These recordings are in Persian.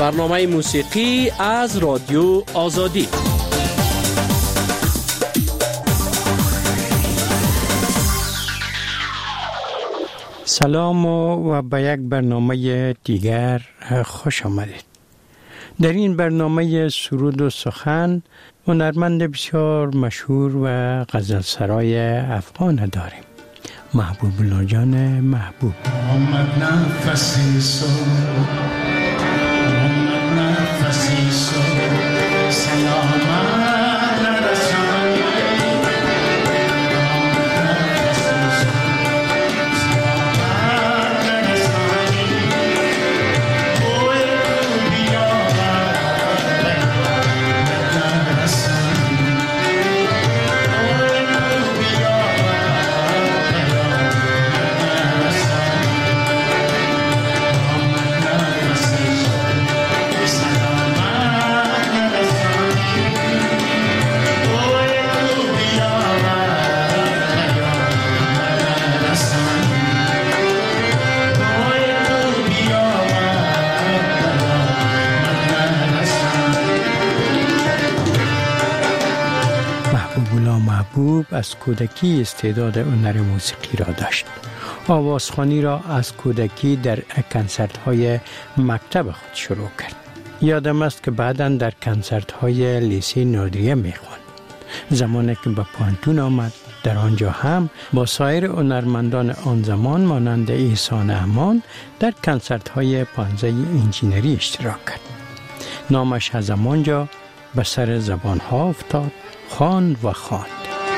برنامه موسیقی از رادیو آزادی. سلام و به یک برنامه دیگر خوش آمدید. در این برنامه سرود و سخن هنرمند بسیار مشهور و غزلسرای افغان داریم. محبوب الله جان محبوب. آمد نفسی سو، آمد نفسی سو، سلامت محبوب از کودکی استعداد هنر موسیقی را داشت. آوازخوانی را از کودکی در کنسرت‌های مکتب خود شروع کرد. یادم است که بعداً در کنسرت‌های لیسه نادریه می‌خواند. زمانی که به پانتون آمد، در آنجا هم با سایر هنرمندان آن زمان مانند احسان امان در کنسرت‌های پانزه انجینری اشتراک کرد. نامش از آنجا به سر زبان‌ها افتاد، خواند و خواند.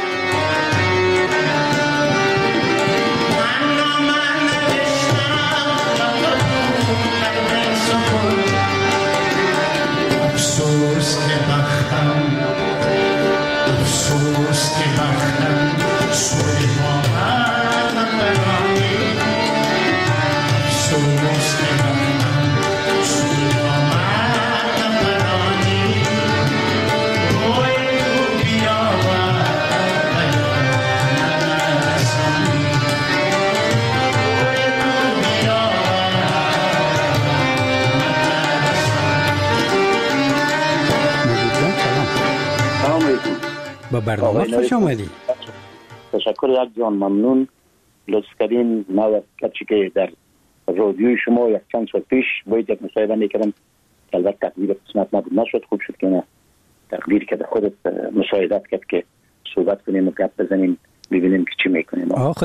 با برنامه خوش آمدید. تشکر یک جان، ممنون. لطف کردین. ما کچی که در رادیوی شما یک چند سال پیش باید یک مصاحبه میکردم، البته تقدیر قسمت نبود، نشد. خوب شد که نه تقدیر که خودت مشاهدت کرد که صحبت کنیم و گپ بزنیم ببینیم که چی میکنیم. آخه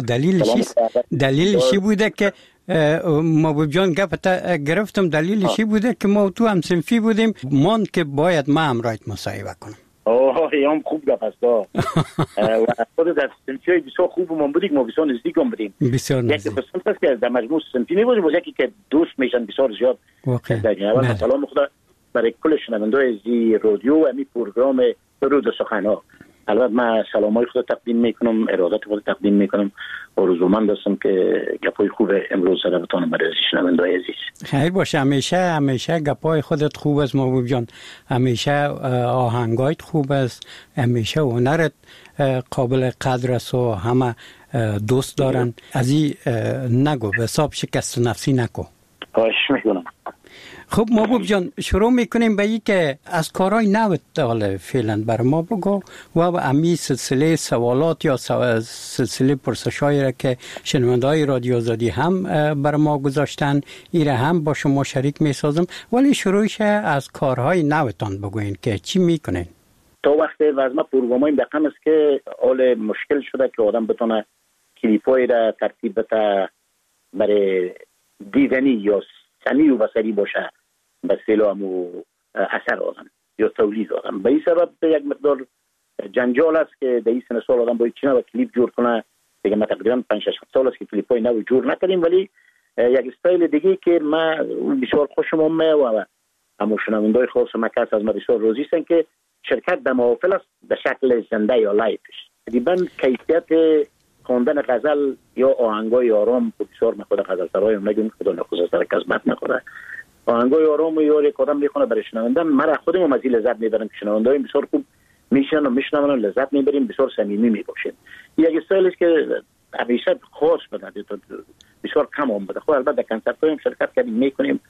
دلیلش بوده که محبوب جان گپتا گرفتم. دلیلش بوده که ما تو هم صنفی بودیم، مان که باید ما هم رایت مصاحبه کنم. هم خوب گپ است و خود در سنفی بسیار خوب من بودیم، ما بسیار نزدیک هم بودیم. بسیار نزدیک. یک قسمت است که در مجموع سنفی نبودیم، یکی که دوست میشن بسیار زیاد. واقعا سلام خدا برای کل شنونده‌های زی رادیو و می پروگرام سرود و سخن‌ها. البته من سلامای خود تقدیم میکنم، ارادت خود تقدیم میکنم. آرزومند هستم که گپای خوب امروز سره بتونم برای شنونده‌های عزیز. خیر باشه. همیشه گپای خودت خوب است محبوب جان، همیشه آهنگایت خوب است، همیشه هنرت قابل قدر است و همه دوست دارن. از این نگو، به حساب شکست نفسی نکو. خواهش میکنم. خب محبوب جان، شروع میکنیم به این که از کارهای نوت حالا فعلا بر ما بگو و امی سلسله سوالات یا سلسله پرسشایی را که شنونده‌های رادیو آزادی هم بر ما گذاشتن ایره هم با شما شریک میسازم، ولی شروعش از کارهای نوتان بگوین که چی میکنین. تا وقتی وزمه پروگرامای دقیقم است که حال مشکل شده که آدم بتونه کلیپایی را ترتیب بده برای دیدنی یا سمی و بصری باشه به سلام و اثر آدم یا تولید آدم. به این سبب یک مقدار جنجال است که در این سن سال آدم باید چینه و کلیپ جور کنه. دیگه ما تقریبا 5-6 سال است که کلیپ های نو جور نکردیم، ولی یک استایل دیگه که ما بسیار خوشم آمده و همون شنونده‌های خاص مکس از ما بسیار راضی هستن که شرکت در محافل است به شکل زنده یا لایفش. تقریبا کیفیت خواندن غزل یا آهنگای آرام بسیار من خود غزل سرای نگم خدا نخواسته سر کسبت نکنه. آهنگای آرام یا یک آدم میخونه برای شنوندن، من خودم از این لذت میبرم که شنونده‌های بسیار خوب میشن و میشنون و لذت میبریم، بسیار صمیمی میباشیم. یک استایلی است که همیشه خاص بده، بسیار کم آمده. خب البته در کنسرت‌های هم شرکت کردیم میکنیم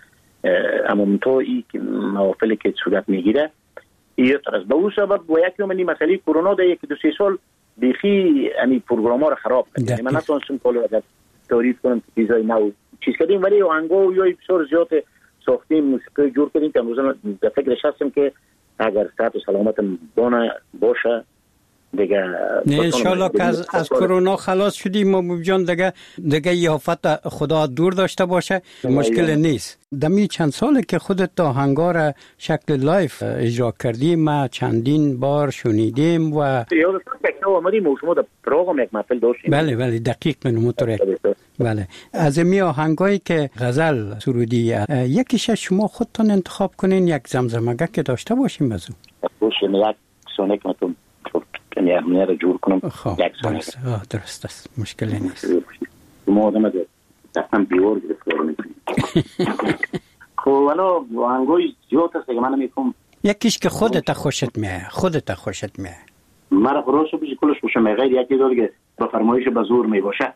اما تو این محافلی که صورت میگیره یه طرز به اون سبب با یکی من مسئله کرونا در 1-2 سال بیخی یعنی پروگرام ها رو خراب کرد. من نتونستم کلا اگر تعریف کنم چیزای نو چیز کردیم ولی آهنگا یا بسیار زیاد ساختیم موسیقی جور کردیم که امروز در فکرش هستم که اگر صحت و سلامتم باشه دیگه نه انشالله که از کرونا خلاص شدیم محبوب جان دیگه یافت خدا دور داشته باشه مشکل نیست. دمی چند ساله که خودت آهنگا را شکل لایف اجرا کردی ما چندین بار شنیدیم و یادم که اومدیم شما در پروگرام یک محفل داشتیم. بله دقیق منوتره. بله از می آهنگایی که غزل سرودی یکیش شما خودتون انتخاب کنین یک زمزمگه که داشته باشیم از اون. باشه یک سونیک متون کنیم رو جور کنم. درست است مشکلی نیست. ما آدم ده دستم بیور گرفت میکنیم. خب والا آهنگای زیاد هست که من میکنم. یکیش که خودت خوشت میه. مرا خلاص بشه کلش باشه غیر یکی داره که با فرمایش به زور می باشه.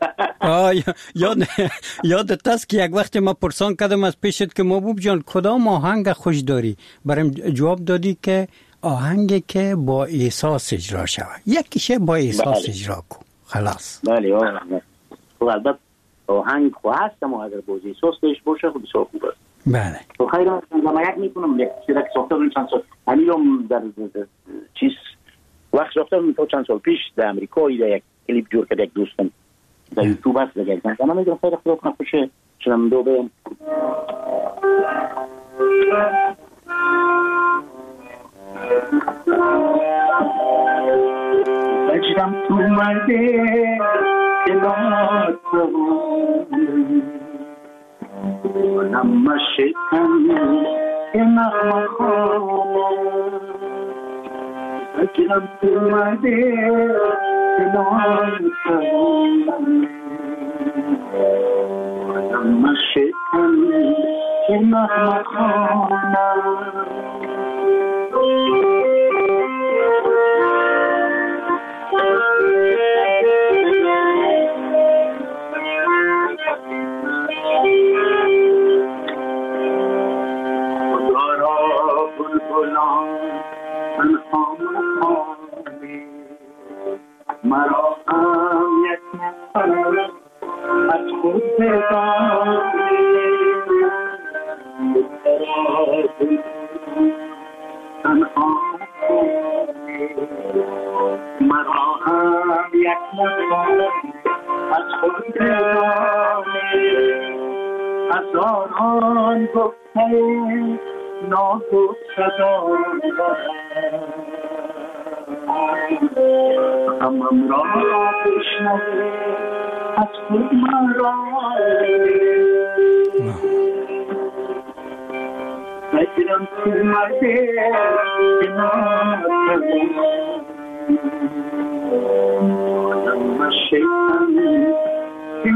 یادت است که یک وقت ما پرسان کردم از پیشت که محبوب جان کدام آهنگ خوش داری؟ برایم جواب دادی که آهنگی که با احساس اجرا شود. یکیشه با احساس اجرا کن. خلاص. بله البته آهنگ خو هستم و اگر با احساس داشته باشه خب بسیار خوب است. بله. تو خیلی یک میکنم یک چیزی که ساختم چند سال همینم در چیز وقت ساختم تا چند سال پیش در امریکا یک کلیپ جور کرد یک دوستم در یوتیوب هست دیگه من میگم خیلی خوب کنم خوشه چنم دو بهم بچم تو مرده کنار تو نمشتن نغمه خواه بچم تو مرده کنار تو نمشتن نغمه خواه مرا هم یک نفر از خود بدانی تنها مرا هم یک نفر از خود بدانی هزاران گفته ناگفت صدای همم را بشنوه از خود من را بگیرم تو مرده کنار آدم و شیطان که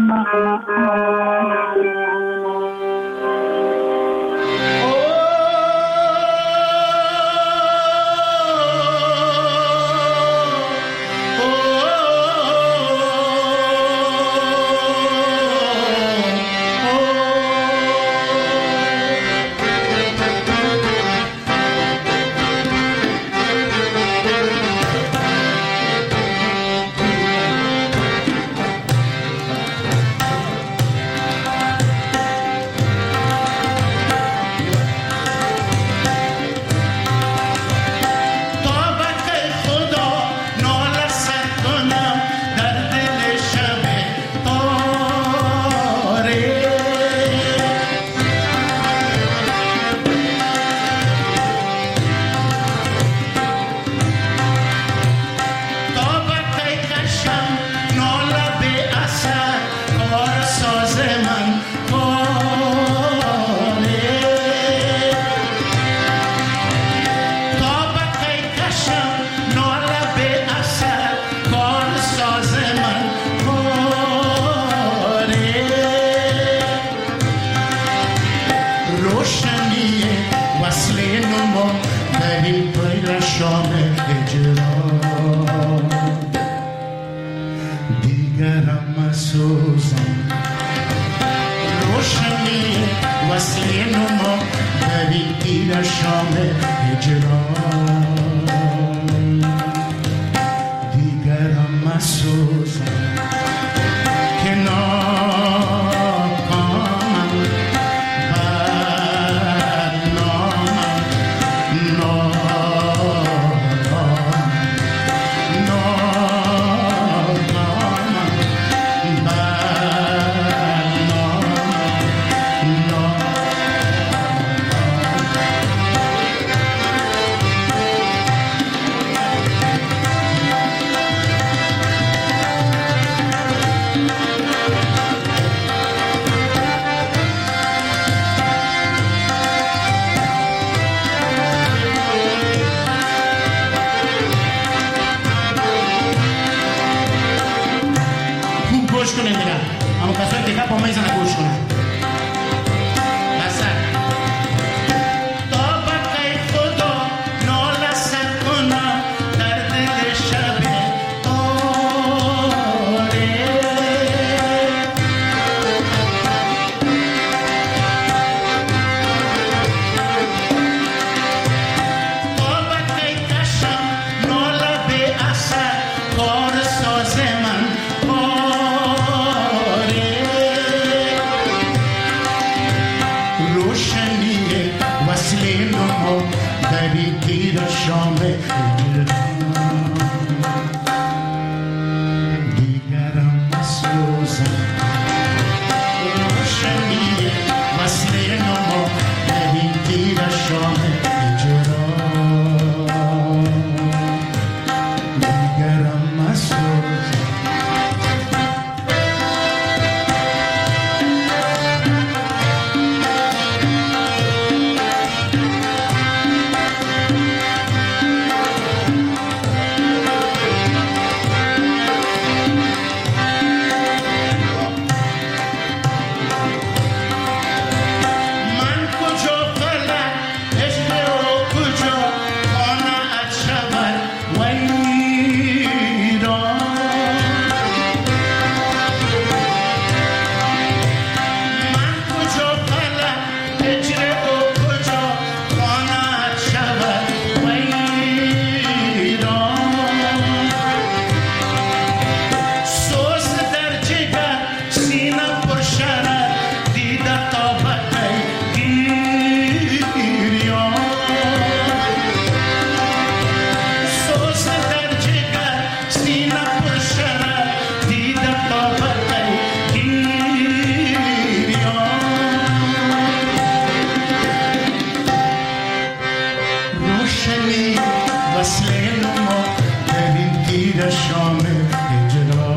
تیر شام هجرا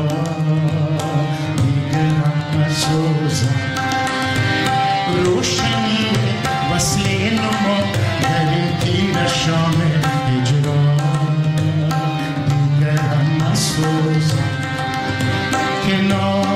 دیگرم نسوزم روشنی وصله نما در این تیر شام هجرا دیگرم نسوزم کنار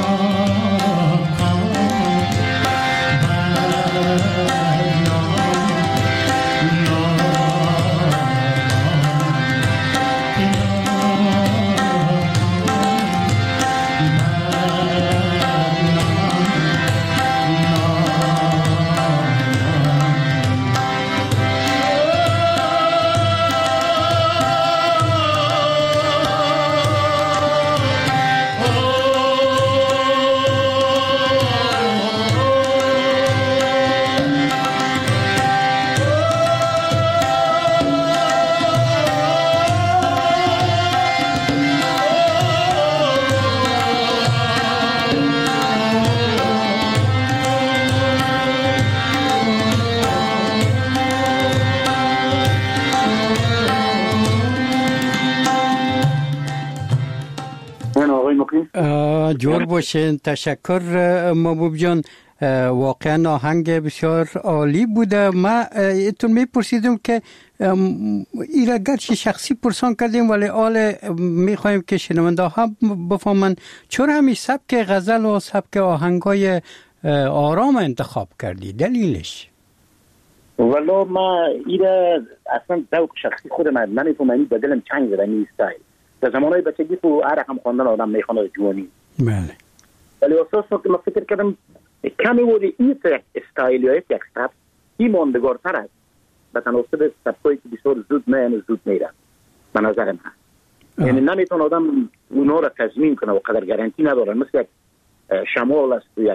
جور باشین. تشکر محبوب جان، واقعا آهنگ بسیار عالی بوده. ما ایتون میپرسیدم که ایره گرچه شخصی پرسان کردیم ولی آل میخوایم که شنونده ها بفهمن چرا همی سبک غزل و سبک آهنگای آرام انتخاب کردی؟ دلیلش؟ والا ما ایره اصلا ذوق شخصی خود من نمیفهمم، بدلم چنگ زدن این استایل. در زمانهای بچگی تو هر رقم خواندن آدم میخونه جوانی. بله. ولی اساسا که من فکر کردم کمی بوده این استایل یا یک سبک این ماندگارتر است به تناسب سبکایی که بسیار زود میان زود میرن به نظر من. یعنی نمیتونه آدم اونا را تضمین کنه و قدر گارانتی ندارن، مثل یک شمال است و یک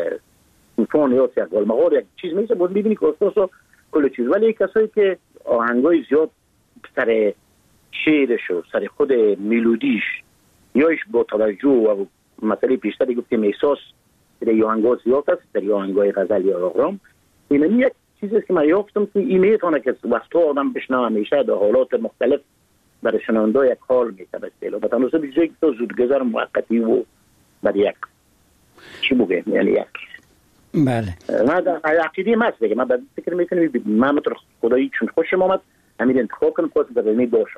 طوفان یا یک گلمغار یک چیز میشه بود میبینی که اساسا کل چیز. ولی کسایی که آهنگای زیاد سر شعرش و سر خود ملودیش یایش با توجه و مسئله پیشتری گفتیم احساس در آهنگا زیاد است، در آهنگای غزل یا آرام. این یک چیزی است که من یافتم که این میتونه که وقتا آدم بشنوه همیشه در حالات مختلف برای شنونده یک حال میتونه به تناسب چیزی که تو زودگذر موقتی و برای یک چی بگم یعنی یک بله من عقیده ماست دیگه. من فکر میکنم من مطور خدایی چون خوشم آمد همین انتخاب کنم خواست در می باشم.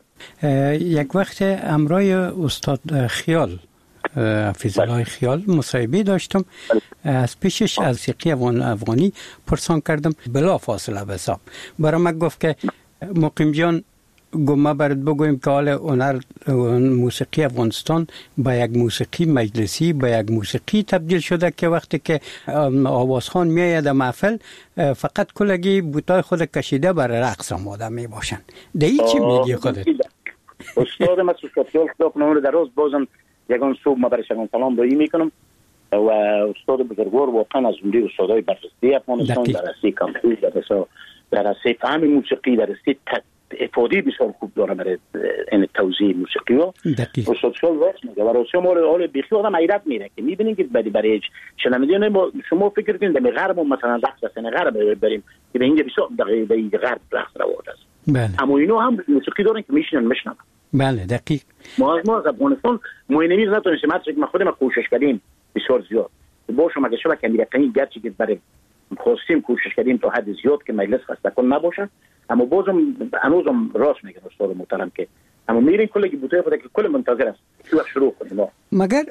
یک وقت امرای استاد خیال حفیظ الله خیال مصاحبه داشتم، از پیشش از موسیقی افغانی پرسان کردم، بلا فاصله به حساب برای من گفت که مقیم جان ما برات بگویم که حال هنر موسیقی افغانستان با یک موسیقی مجلسی با یک موسیقی تبدیل شده که وقتی که آوازخوان میآید محفل فقط کلگی بوتای خود کشیده برای رقص آماده می باشن. دایی چی میگی خودت؟ استاد ما سوسکاتیال خدا کنه در روز بازم یگان صبح ما برای شما سلام دایی میکنم و استاد بزرگوار واقعا از اونجا استادای برجسته افغانستان در راسته کامپیوتر در راسته فهم موسیقی در راسته افادی بسیار خوب داره برای این توزیع موسیقی و استاد شال راست میگه و راست ما بیخی آدم حیرت میره که میبینیم که برای شنونده شما فکر کنید در غرب مثلا رقص سن غرب بریم که به اینجا بسیار در غرب رقص رواج است. بله. اما اینا هم موسیقی دارن که میشنن مشنن. بله دقیق. ما از افغانستان موینویز نتونستیم ما خودم کوشش کردیم بسیار زیاد باشم اگه شبکه امریکایی گرچه که برای خواستیم کوشش کردیم تا حد زیاد که مجلس خسته کن نباشه، اما بازم هنوزم راست میگن استاد محترم که اما میرین کلی بوته خود که کل منتظر است چی وقت شروع کنیم. مگر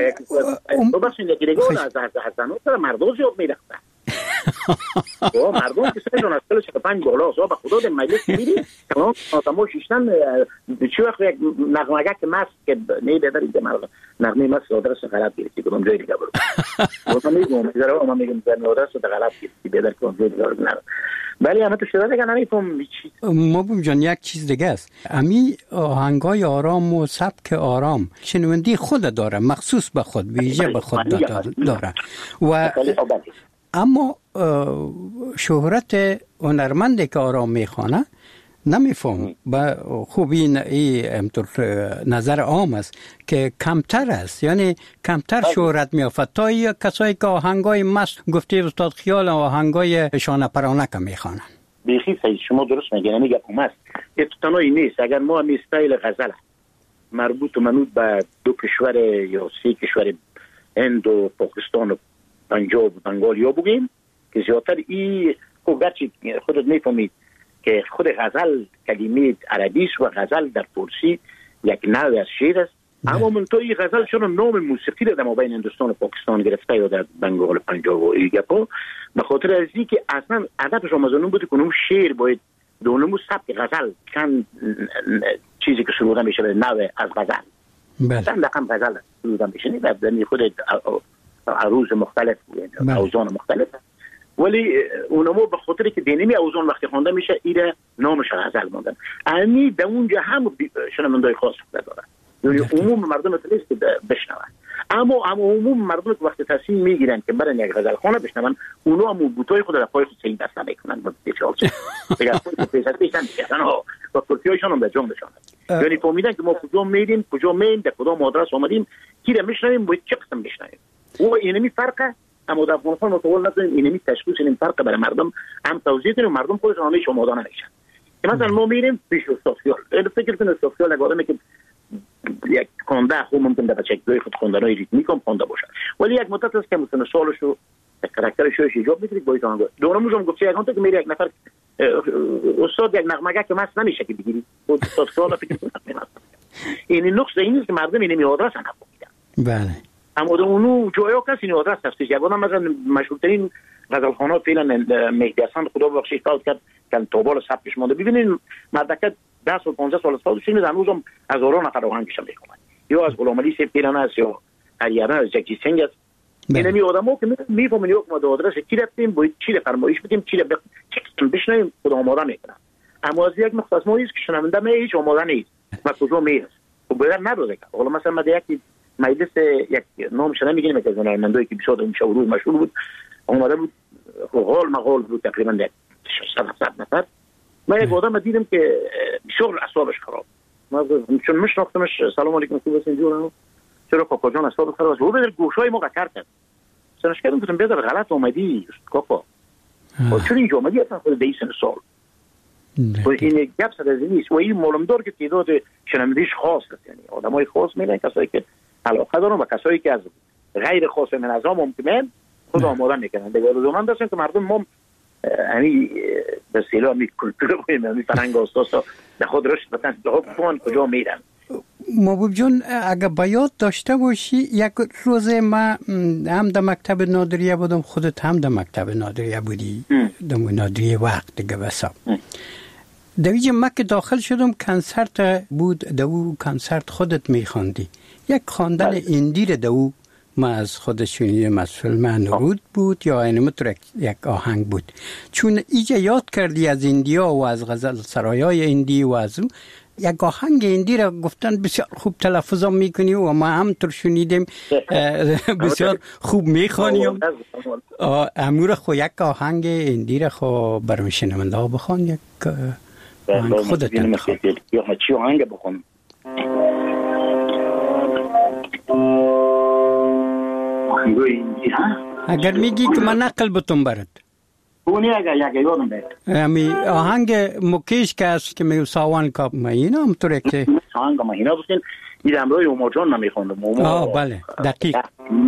تو بس این دیگه از حسنات مردم زیاد میرفتن مردم که سرشون از 45 بالا صاحب خدا در مجلس میری تمام آدم‌ها شیشتن چی وقت یک نغمه‌گک مست که نه بداری به مرد نغمه مست آدرس غلط گرفتی کنم جای دیگه برو من میگم در آدرس غلط گرفتی بدر کنم جای دیگه برو. ولی اما تو شده دیگه نمیفهم چی. محبوب جان یک چیز دیگه است، امی آهنگای آرام و سبک آرام شنوندی خود داره، مخصوص به خود ویژه به خود داره و اما شهرت هنرمندی که آرام میخوانه نمیفهم به خوبی همطور نظر عام است که کمتر است، یعنی کمتر شهرت میافت تا کسایی که آهنگای مست گفته استاد خیال آهنگای شانه پرانه که میخوانن. بیخی صحیح شما درست میگین، میگم است که تنهایی نیست. اگر ما می استایل غزل مربوط و منوط به 2 کشور یا 3 کشور هند و پاکستان و پنجاب و بنگال بگیم که زیادتر این گرچه خودت میفهمید که خود غزل کلمه عربی است و غزل در فارسی یک نوع از شعر است، اما من تو این غزل چون نام موسیقی را در مابین هندوستان و پاکستان گرفته یا در بنگال و پنجاب و ایگپا، به خاطر از این که اصلا هدفش آمازون بود که اون شعر باید دونمو سبک غزل چند چیزی که شروع میشه به نوع از غزل چند رقم غزل شروع میشه در خود عروض مختلف اوزان مختلف، ولی اونمو به خاطر که دینمی اوزان وقتی خوانده میشه ایره نامش غزل موندن. امی در اونجا هم شنوندای خاص داره، یعنی عموم مردم تلیست بشنون، اما عموم مردم که وقتی تصمیم میگیرن که برن یک غزل خانه بشنون، اونا هم بوتای خود در پای خود سین دست نمیکنن و بیچارچه دیگه خود پیشت پیشن میکنن و کرسیایشان هم در جان بشانن، یعنی فهمیدن که ما کجا میریم کجا میریم در کدام آدرس آمدیم کی را میشنویم باید چه قسم بشنویم. و اینمی فرقه، اما در افغانستان متول نداریم اینمی تشخیص این فرق برای مردم هم توضیح کنیم، مردم خودشون همیشه آمادانه نمیشن که مثلا ما میریم پیش استاد خیال فکر کنید استاد خیال نگاه که یک خونده خوب ممکن در بچه دوی خود خوندنای ریتمیک هم خونده باشه، ولی یک مدت است که مثلا سالشو کاراکترش رو ایجاب میکنید باید آنگاه دورموز هم گفته یک که میره یک نفر استاد یک نغمگه که مست نمیشه که بگیری استاد خیال فکر کنید این نقص این است که مردم اینمی آدرس هم نفهمیدن. بله. اما در اونو جایا کسی این آدرس هستش. یک آدم مثلا مشهورترین غزلخوان‌ها فعلا مهدی حسن خدا بخشید فوت کرد که تابال ثبتش مونده. ببینید مردکه 10 و 15 سال است شده هنوز هم هزاران نفر آهنگش میخونن، یا از غلام علی سیف پیران است یا علیرضا از جگجی سنگ است. اینمی آدم‌ها که میفهمن یک ما آدرس کی رفتیم باید چی فرمایش بدیم چی چه بشنویم خدا آماده میکنن، اما از یک نقطه ما است که شنونده می هیچ آماده نیست و کجا میره و باید نداره. حالا مثلا ما یک مجلس یک نامش نمیگیم که از هنرمندایی که بسیار مشهور مشهور بود اومده بود غال مغال بود تقریبا 600 نفر. من یک آدم دیدم که شغل اعصابش خراب، ما چون میشناختمش سلام علیکم خوب هستین جون چرا کاکا جان اعصاب خراب است و به گوشای ما قطر کرد سنش کردم گفتم بیادر غلط اومدی کاکا و چون اینجا اومدی اصلا خود دیسن سال و این گپ سر از نیست و این معلوم دار که تعداد شنوندگیش خاص است، یعنی آدمای خاص میرن کسایی که علاقه دارن و کسایی که از غیر خاص منظم ممکنه خود آماده میکنن. دیگه لزوما داشتن که مردم ما یعنی به اصطلاح می کلتور می فرهنگ اساس به خود رشد بدن کجا کجا میرن. محبوب جون اگه بیاد داشته باشی یک روز ما هم در مکتب نادریه بودم، خودت هم در مکتب نادریه بودی در نادریه وقت دیگه بسا در اینجا ما که داخل شدم کنسرت بود، در او کنسرت خودت میخواندی یک خواندن اندیر در او ما از خودش شنیدیم از فیلم نورود بود یا اینمه یک آهنگ بود، چون ایجا یاد کردی از اندیا و از غزل سرایای اندی و از اون یک آهنگ اندی را گفتن بسیار خوب تلفظ هم میکنی و ما هم تر شنیدیم بسیار خوب میخوانیم. امور خو یک آهنگ اندی را خو برای شنونده ها بخوان، یک آهنگ خودت انتخاب. یا چی آهنگ بخون؟ اگر میگی که من نقل بتون برد اونی اگر یک یادم بیاد امی آهنگ مکیش که است که میو ساوان کاب مهینا همطوره که آهنگ مهینا بسین این امروی عمر جان نمیخوندم. بله دقیق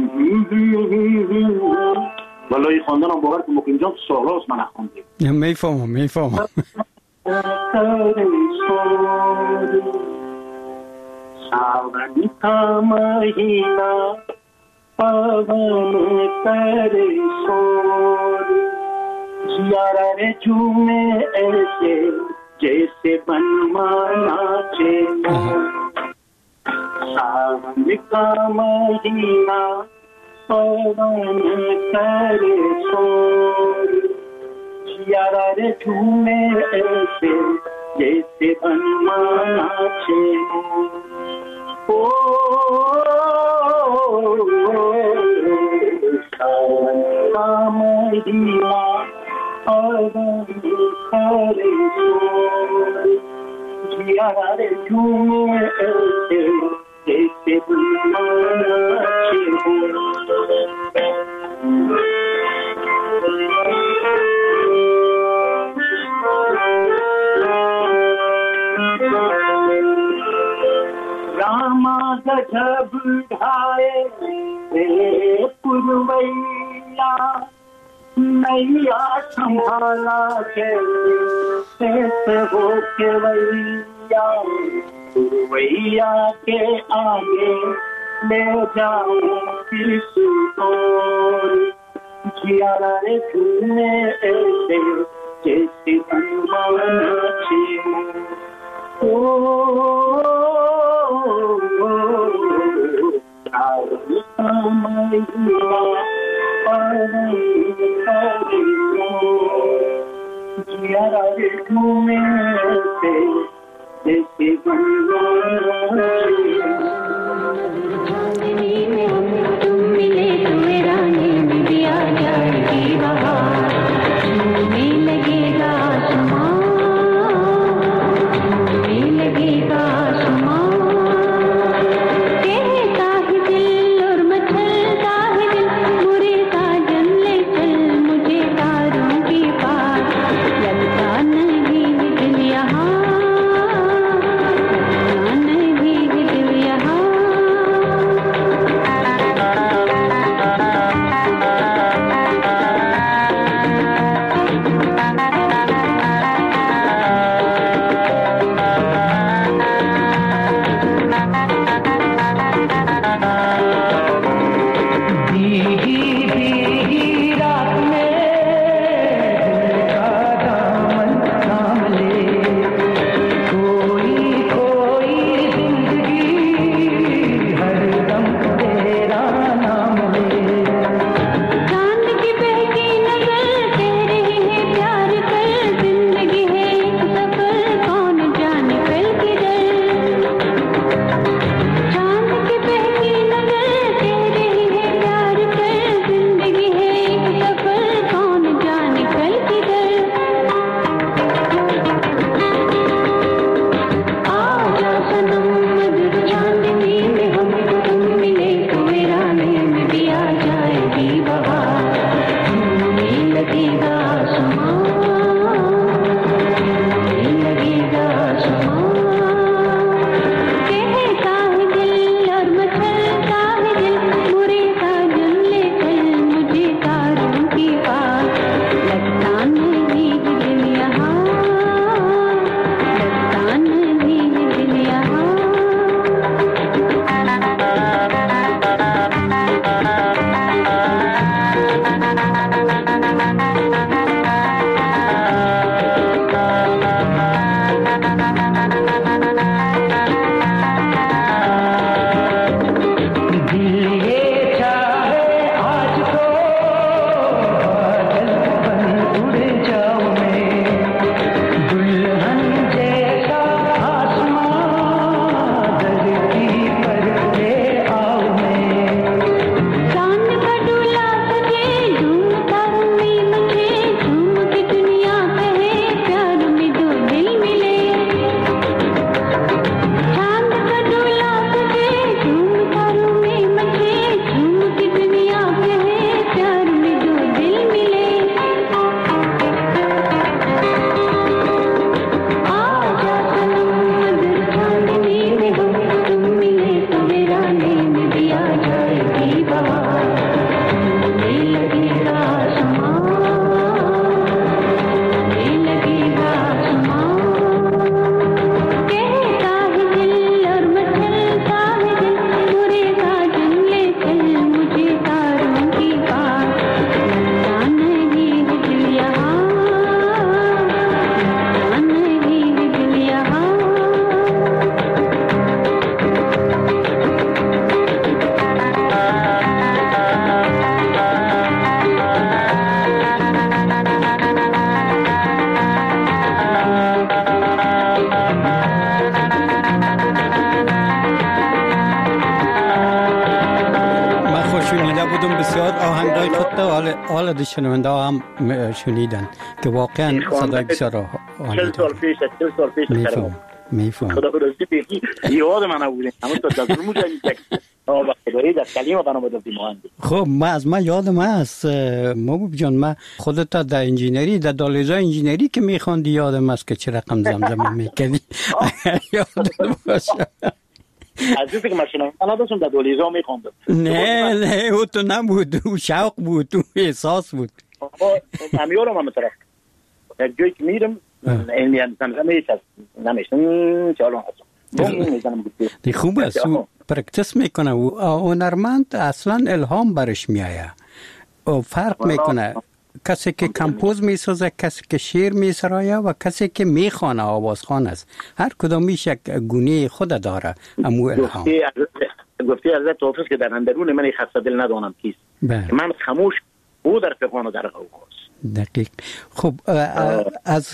والله خواندن هم باور که مقیم جان سالاست من نخوندیم. میفهمم सावन का महीना पवन करे शोर जियारा रे झूमे ऐसे जैसे बनवा नाचे सावन का महीना पवन करे शोर जियारा रे झूमे ऐसे जैसे बनवा नाचे सावन का महीना पवन करे शोर जियारा रे झूमे ऐसे जैसे बनवा नाचे रामा गजब ढाए पुरवैया नैया संभाला कैसे हो के वैया पुरवैया के आगे ले जाऊं किस ओर जियारा रे झूमे ऐसे जैसे हनुमान नाचे ओ जियारा रे झूमे ऐसे जैसे हनुमान तुम मिले तुम्हें रानी में दिया जाएगी बहार झूमने लगेगा आसमान झूमने लगेगा आसमान कहता है दिल और मचलता है दिल मुरे साजन ले चल मुझे तारों की पार लगता नहीं है दिल यहाँ लगता नहीं है दिल यहाँ حالا شنونده هم شنیدن که واقعا صدای بسیار عالی 40 سال پیش میفهم خدا خداوندی بگی یاد من نبودین اما تو دستور می‌کنید آقا خدایی در کلمه بنا بود مهندس. خب من یادم هست محبوب جان، من خودت در انجینری در دالوزای انجینری که میخوندی یادم هست که چه رقم زمزمه میکنی. یادت باشه از چیزی که ماشین من داشتم در دولیزا میخوندم. نه او تو نبود، او شوق بود، او احساس بود. همیارم هم طرف یک جایی که میرم این زمزمه هیچ از نمیشتم چه الان هستم دی خوب است او پرکتس میکنه و هنرمند اصلا الهام برش میآید و فرق میکنه. کسی که کمپوز میسازه، کسی که شعر میسرایه و کسی که میخوانه آوازخوان است. هر کدامیش یک گونه خود داره. امو الهام گفتی حضرت حافظ که در اندرون من خسته دل ندانم کیست. من خاموش او در فقان و در غوغاست. دقیق. خب از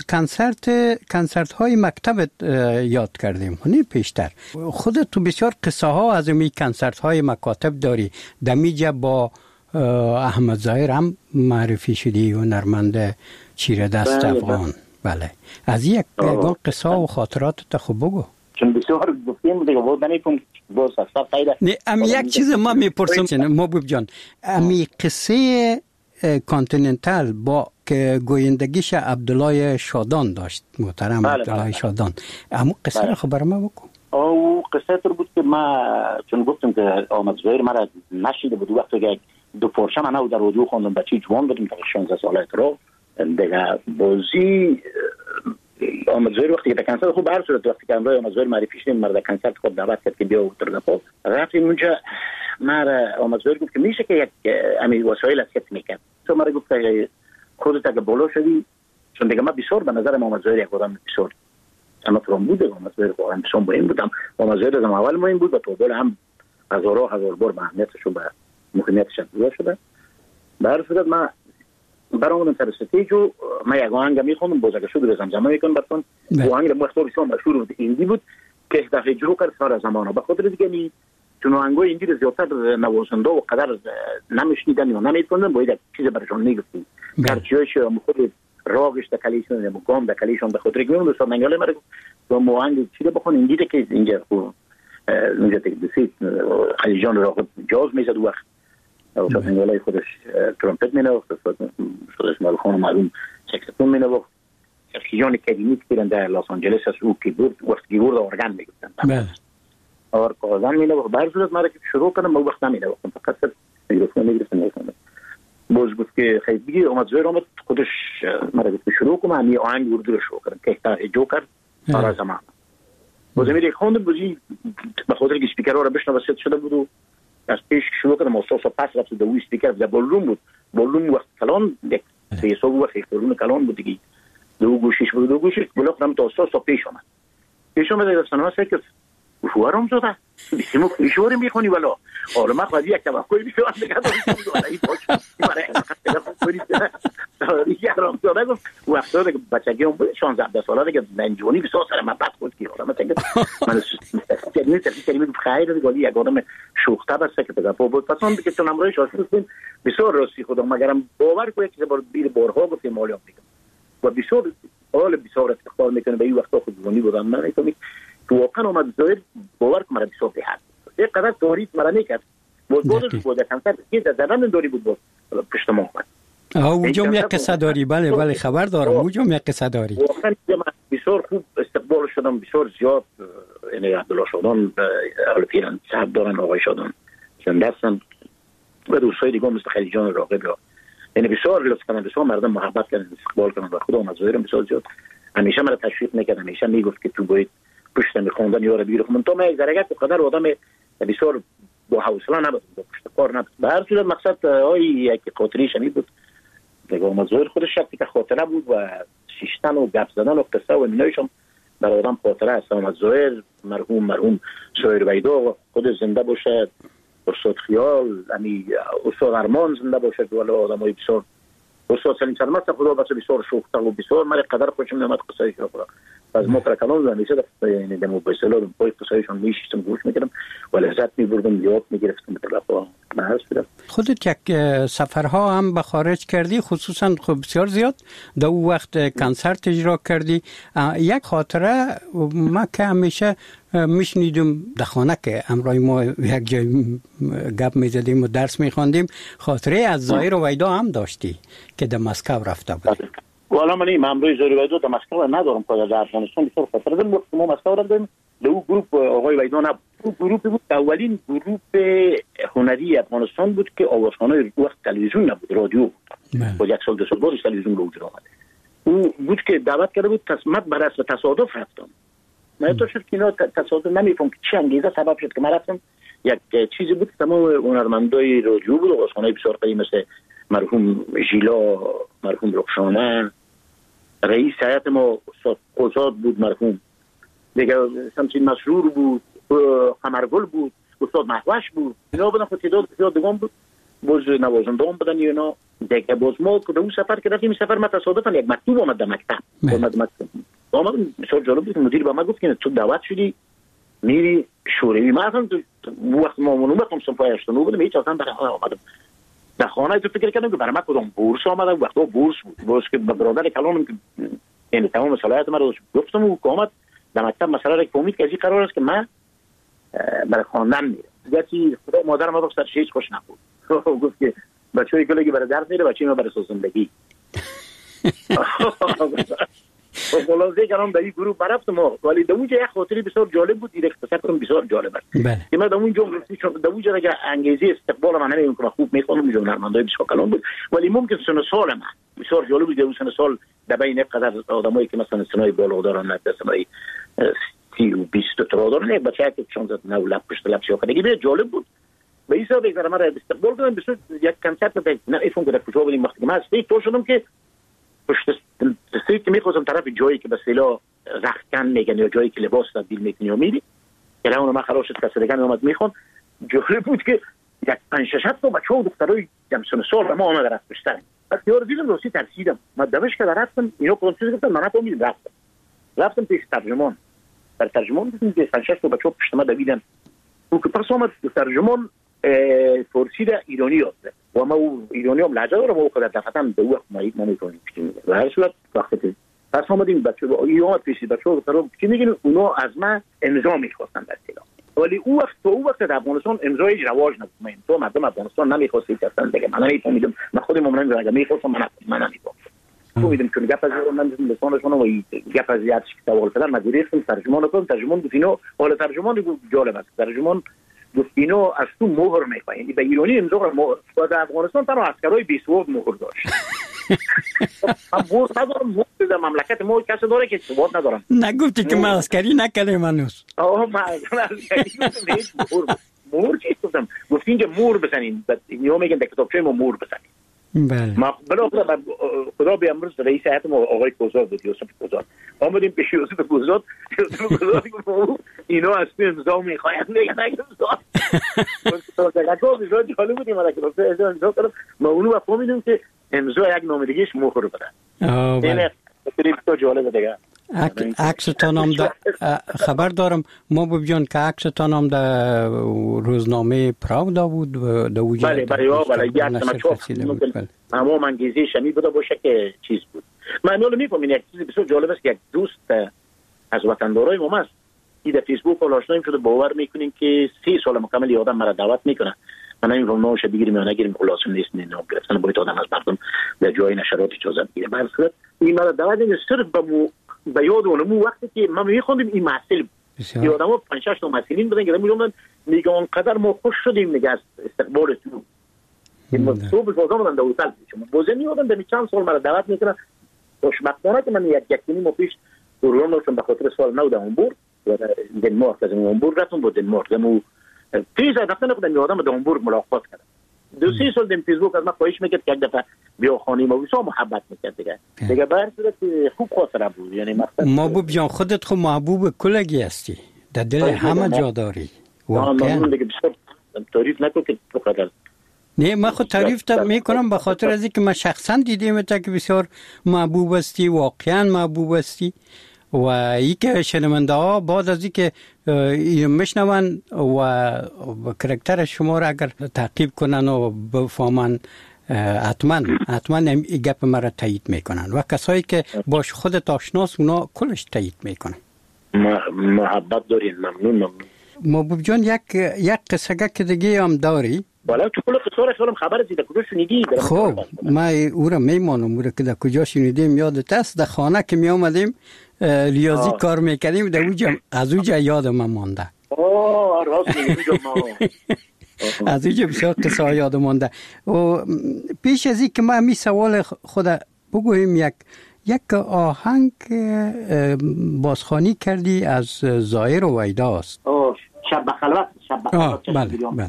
کنسرت های مکتبت یاد کردیم. هنی پیشتر خودت تو بسیار قصه ها از این کنسرت های مکاتب داری. دمیجه با احمد ظاهر هم معرفی شدی، هنرمند چیره دست افغان. بله از یک قصه و خاطرات تا خوب بگو. چون بسیار گفتیم دیگه بود نمی‌کنم باز اصلا غیر نه امی یک چیز ما میپرسم محبوب جان، امی قصه کانتیننتال با که گویندگیش عبدالله شادان داشت، محترم عبدالله شادان، اما قصه رو خبر ما بکن. او قصه تر بود که ما چون گفتم که آمد زهیر مرا نشیده بود وقتی که دو پارچه من در رادیو خوندم، بچه جوان بودم تا 16 ساله رو دیگه بازی آمد زهیر وقتی که کنسرت خوب عرض شد، وقتی که امروز آمد زهیر معرفی شدیم مرد کنسرت خود دعوت کرد که بیا و تردفاق رفتیم اونجا. مرا آمد زهیر گفت که میشه که یک امی وسایل از کت میکرد. تو مرا گفت که خودت اگه بالا شدی، چون دیگه من بسیار به نظر آمد زهیر یک آدم بسیار اما فرام بود. آمد زهیر واقعا بسیار مهم بودم. آمد زهیر از اول مهم بود و تو بالا هم هزار بار به اهمیتش و به مهمیتش افزوده شده. به صورت ما برامون سر استیج و ما یک آهنگ میخوندم، باز اگه شد به زمزمه میکنم براتون. آهنگ مختار بسیار مشهور بود، ایندی بود که یک دفعه اجرا کرد سال زمانه. به خاطر دیگه چون آهنگای ایندی رو زیادتر نوازنده و قدر نمیشنیدن یا نمیتوندن، باید یک چیز براشون میگفتیم. گرچه‌اش خود راگش دکلیشون یا گام دکلیشون به خاطر میون دوستان انگار مرا تو آهنگ چی رو بخون ایندی که اینجا اونجا تکلیفی خلیجان راغب جاز میزد وقت او شاید انگالای خودش ترامپت مینوخت، خودش مالخان معلوم سکسفون مینوخت. خلیجان کدیمی که در لس آنجلس از او کیبورد وقت کیبورد ارگن میگفتن. بله اور کازان مینوخت. به هر صورت ما که شروع کردم وقت نمیدوختم، فقط میگفتم میگفتم باز بود که خیلی اومد زهیر اومد خودش مرا گفت شروع کنم. همین آهنگ اردو رو شروع کردم که تا اجرا کرد سال زمان. باز میری خوندم بازی به خاطر که اسپیکرها رو بشنوه ست شده بود و از پیش شروع کردم استاد پس رفت دو اسپیکر در بالون بود. بالون وقت کلان یک سه سو وقت بالون کلان بود دیگه دو گوشش بلوک نم تا استاد پیش اومد رسانه‌ها که شوارم شده بسیمو کلیشوری میخونی ولی آره ما خواهی یک توقعی بیشتر نگه دارم این باشه برای یارم شده گفت وقتا که بچگی هم بود 16 ساله دیگه ننجونی بسیار سر من بد خود که من کلمه خیر دیگه یک آدم شوخته بسته که تگفا بود. پس من که چون امروز شاشون کنیم بسیار راستی خودم مگرم باور کنید که بیر بارها گفتیم مالیام میگم و بسیار حال بسیار استقبال میکنه به این وقتا خودمونی بودم. من میگم تو واقعا اومد زهیر باور کنم مرا بسیار بهتر یک قدر تاریخ مرا میکرد بودش بود کنسرت که در زمان داری بود پشت ما اومد. اونجا یک قصه داری؟ بله خبر دارم اونجا یک قصه داری. واقعا بسیار خوب استقبال شدم، بسیار زیاد. یعنی عبدالله شادان اهل پیران صاحب دارن، آقای شادان چند دستن و دوستای دیگه مثل خلیجان راغب، یعنی بسیار لطف کردن، بسیار مردم محبت کردن، استقبال کردن و خدا اومد زهیر بسیار زیاد همیشه مرا تشویق میکرد، همیشه میگفت که تو باید پشت میخوندن یارو بگیره. من تو یک درجه تو قدر آدم بسیار با حوصله نبود، با پشت کار نبود. به هر صورت مقصد یک خاطری شمی بود دیگه. اومد زهیر خودش شخصی که خاطره بود و شیشتن و گپ زدن و قصه و اینایشم در آدم خاطره است. اومد زهیر مرحوم شاعر ویدا خود زنده باشه، استاد خیال امی استاد ارمان زنده باشه که والا آدمای بسیار استاد سلیم سلامت خدا بس بسیار شوخته و بسیار من قدر خوشم میاد قصه‌اش رو از ما کلام همیشه یعنی دمو به اصطلاح پای قصه‌شون میشتم گوش میکردم و لذت میبردم، یاد میگرفتم. خودت یک سفرها هم به خارج کردی، خصوصا خب بسیار زیاد در اون وقت کنسرت اجرا کردی. یک خاطره ما که همیشه میشنیدم در خانه که امروز ما یک جای گپ میزدیم و درس میخواندیم، خاطره از ظاهر و ویدا هم داشتی که در مسکو رفته بودی. والا من امروز زهیر ویدا در مسکو ندارم، که در افغانستان بسیار خاطره دارم. وقتی ما مسکو رفتیم دو گروه آقای ویدان بود. گروه بود اولین گروه هنری افغانستان بود که آوازخوانای وقت تلویزیون نبود، رادیو بود. با یک سال دو سال بعدش تلویزیون به وجود آمد. او بود که دعوت کرده بود تصمت بر اساس تصادف رفتم. من تو شد که اینا تصادف نمیفهم که چه انگیزه سبب شد که من رفتم. یک چیزی بود که تمام هنرمندای رادیو بود، آوازخوانای بسیار قدیمی مثل مرحوم ژیلا، مرحوم رخشانه، رئیس هیئت ما استاد قزاد بود مرحوم، دیگه شمسین مسرور بود، قمرگل بود، استاد مهوش بود. اینا بودن خود تعداد بسیار دیگان بود، باز نوازنده هم بودن. اینا دیگه باز ما که اون سفر که رفتیم، سفر ما تصادفاً یک مکتوب آمد در مکتب. آمد بسیار جالب بود. مدیر به ما گفت که تو دعوت شدی میری شوروی. من اصلا وقت ما منوبتم سنفای 89 بودم، هیچ اصلا برای آمدم در خانه تو فکر کردم که برای من کدام بورس آمده. وقتا بورس بود، باز که برادر کلانم که این تمام صلاحیت من رو گفتم و آمد در مکتب مسئله را که امید که قرار است که من برای خواندن میرم. گفتی خدا مادر ما گفت سرش هیچ خوش نبود. گفت که بچه‌ای که برای درس میره، بچه‌ای ما برای زندگی. خلاصه کردم در این گروه برفتم، ولی در اونجا یک خاطری بسیار جالب بود. این اختصار کنم بسیار جالب است. که من در اونجا اگر انگیزه استقبال من نمی‌کنم که خوب می‌خونم، می‌جون هنرمندای بسیار کلان بود، ولی ممکن سن سال من بسیار جالب بود. در سن سال در بین قدر آدمایی که مثلا سنای بالا دارن، نه سنای 30 و 20 تا دارن، یک بچه‌ای که 16 9 لب پشت لب شو کنه، دیگه جالب بود. به این حساب اگر من استقبال کردم بسیار یک کنسرت بود. نه ایفون که کجا بودیم وقتی من استیج تو شدم که پشت استیج که می‌خواستم طرف جایی که به اصطلاح رختکن میگن یا جایی که لباس تبدیل می‌کنی و میری، که اون ما خلاص شد کسی دیگه اومد میخوان. جالب بود که یک 5 6 تا بچه‌ها و دخترای جمسون سال ما اومد رفت پشتن. بعد یارو دیدم روسی ترسیدم. من دوش که رفتم اینا کنسرت گفتم من نفهمیدم. رفتم پیش ترجمان. در ترجمان دیدم که 5 6 تا بچه‌ها پشت ما دویدن. اون که پس اومد ترجمان فارسی را ایرانی یاد زد و ما ایرانی هم لهجه دارم و خود دفترم به وقت ما نمی‌کنیم و هر صورت وقتی پس اومدیم بچه‌ها ایران پیش بچه‌ها رو چی میگن اونا از من امضا می‌خواستن در اصطلاح، ولی او وقت در افغانستان امضای رواج نبود. تو مردم افغانستان نمی‌خواستن اصلا دیگه من نمی‌فهمیدم. من خودم عمرن اگه می‌خواستم من نمی‌فهمیدم. فهمیدم که گپ از من لسانشون و گپ از یادش که سوال کردن مدیریت ترجمان کنم. ترجمان گفت اینو حالا ترجمان جالب است. ترجمان گفت اینو از تو مهر می‌خوای، یعنی به ایرانی امضا رو مهر و در افغانستان تنها عسکرای 20 مهر داشت. من ندارم در مملکت ما کسی داره که ثبات ندارم. نگفتی که من عسکری نکردم هنوز. من عسکری مهر چی گفتم؟ گفتین که مهر بزنین، اینو میگن در کتابچه ما مهر بزنین. بله. ما بالاخره خدا بیامرز رئیس هیئت ما آقای کوزاد بود، یوسف کوزاد. آمدیم پیش یوسف کوزاد گفت اینا از تو امضا میخواید میگن امضا. تو دیگه جالب بودیم ما که امضا کردم. ما اونو فهمیدیم که امضا یک نامزدیش مهر بده. این خیلی جالب دیگه. عکستان هم خبر دارم ما ببینیم که عکستان هم در روزنامه پراودا بود در اوجه. بله یک نمچوخ اما منگیزی شمی بوده باشه که چیز بود. من نولا میفهمین یک چیزی بسیار جالب است که یک دوست از وطندارای ما است که در فیسبوک آشناییم شده، باور میکنین که 30 سال مکمل یادم مرا دعوت میکنه. من نمی‌فهمم نوش بگیریم یا نگیریم، خلاص نیست نه گرفتن باید آدم از مردم در جای نشرات اجازه بگیره. بعد این مرا دعوت صرف به یاد اونم وقتی که ما می‌خوندیم این محصول بود. آدم‌ها 5 6 تا محصولین بودن که میگن میگن اونقدر ما خوش شدیم دیگه از استقبال تو. این تو به بازم در هتل شما بازم میادن در چند سال مرا دعوت میکنن. خوشبختانه که من یک ماه پیش پروگرام داشتم به خاطر سال نو در هامبورگ و دنمارک. از هامبورگ رفتم با دنمارک دمو پیش از رفتن خودم یادم در هامبورگ ملاقات کردم. 2-3 سال در فیسبوک از من خواهش میکرد که یک دفعه بیا خانه ما بسیار محبت میکرد دیگه بر صورت خوب خاطره بود. یعنی ما بیان خودت خود محبوب کلگی هستی، در دل همه جا داری واقعا. دیگه بسیار تعریف نکن که تو قدر نه من خود تعریف میکنم به خاطر از اینکه من شخصا دیدم تا که بسیار محبوب هستی، واقعا محبوب هستی و ای که شنونده ها بعد از اینکه میشنون و کاراکتر شما را اگر تعقیب کنن و بفهمن حتما این گپ مرا تایید میکنن و کسایی که باش خودت آشناس اونا کلش تایید میکنن. محبت دارین. ممنون. محبوب جان یک قصه که دیگه هم داری والا تو کل قصار خیالم خبر از کجا شنیدی؟ خب ما او را میمانم، او را که در کجا شنیدیم یادت است؟ در خانه که می آمدیم ریاضی کار میکردیم، در اوجا از اوجا یادم مانده. راست میگم. از اوجا بسیار قصه یادم مانده. و پیش از این که ما می سوال خود بگویم، یک آهنگ بازخوانی کردی از زاهر و ویداست. شب خلوت. بله.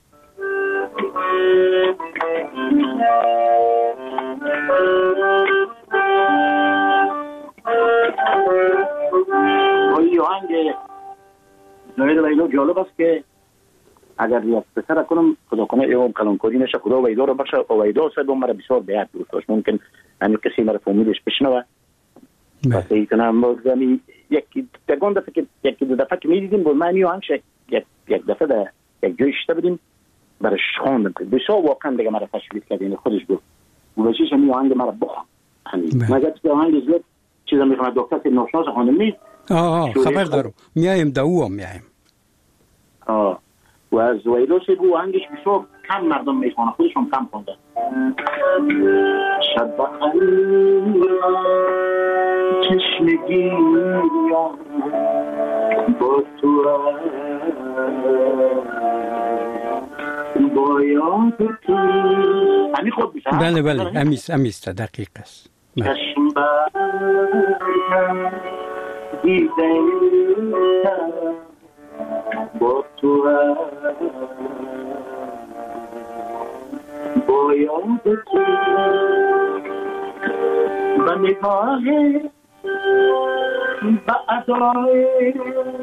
این آهنگ زاهر و ویدا جالب است که اگر یک پسر کنم خدا کنه ایوم کلانکاری نشه، خدا ویدا رو بخشه. ویدا صاحب مرا بسیار به یاد دوست، ممکن همین کسی مرا فامیلش بشنوه. بس ایتونم یکی دگان دفعه که یکی دو دفعه که میدیدیم بود من آهنگ یک دفعه در یک جای شده بودیم برش خواندم که بسیار واقعا دیگه مرا تشویق کرد. این خودش بود بوشیش همین آهنگ مرا بخوان. مگر که آهنگ زیاد چیزا میخوام دکتر ناشناس خانم می خبر دارم میایم داو میایم. و از ویدوسی بو آهنگش بسیار کم مردم میخوانه، خودشون کم خونده. شب بخیر چشمگی با تو با یاد تو همین خود میشه. بله امیست دقیق است. چشم بر دیده با تو با یاد تو و نگاه و ادای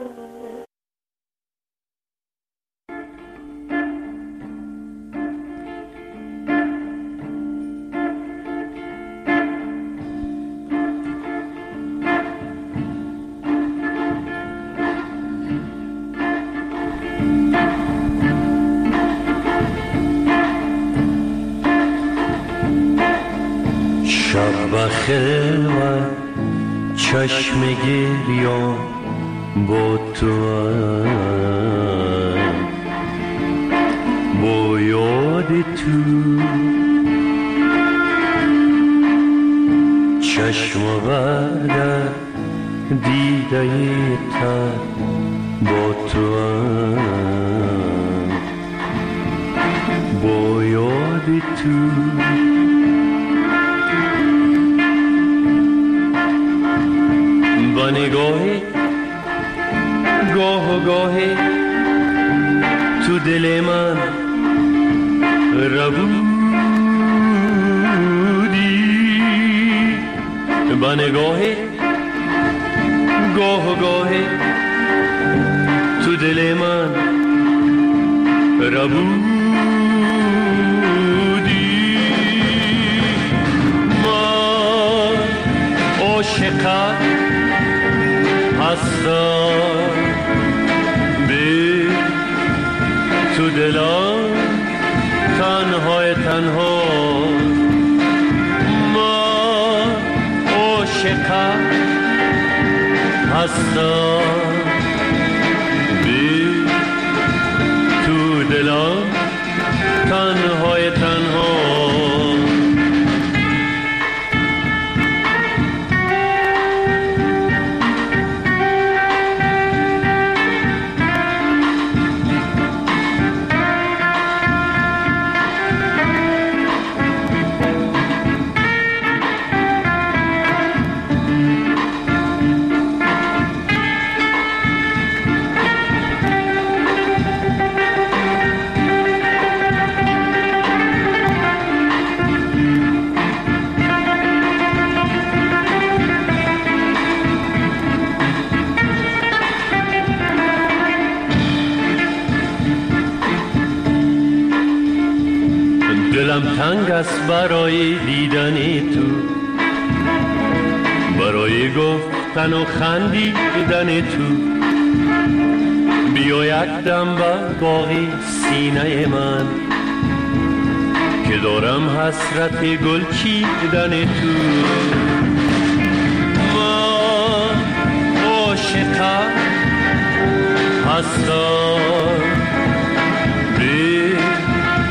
شب خلوت چشم گریان با تو با یاد تو چشم بردر دیده تر با تو با یاد تو با نگاهی گاه و گاهی تو دل من ربودی، با نگاهی گاه و گاهی تو دل من ربودی. من عاشقم هستم به تو دلم تنهای تنها. من عاشقم هستم به تو دلم تنهای تنها. دلم تنگ است برای دیدن تو، برای گفتن و خندیدن تو. بیا یک دم بر باقی سینه من که دارم حسرت گل چیدن تو. من عاشقم هستم به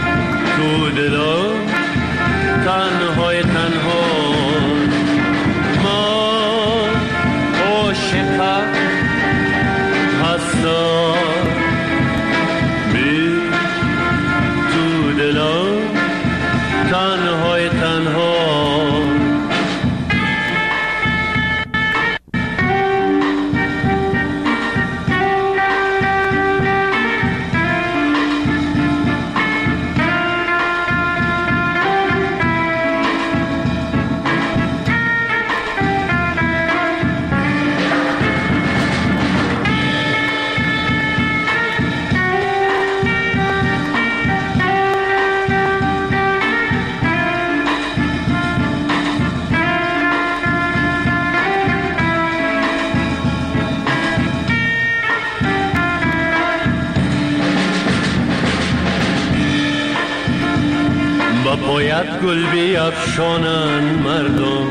با پایت گل بیفشانند مردم،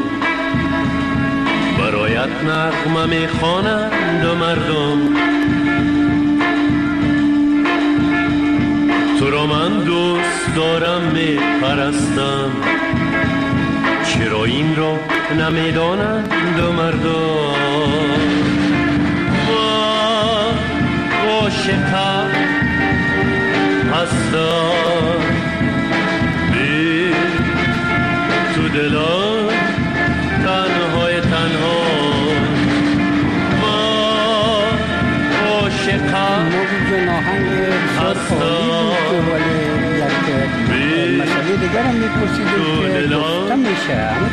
برایت نغمه میخوانند و مردم. تو را من دوست دارم میپرستم، چرا این را نمیدانند و مردم. من عاشقم هستم بی تو دلم تنهای تنها. من عاشقم هستم مسئله دیگر هم میپرسید که گفته میشه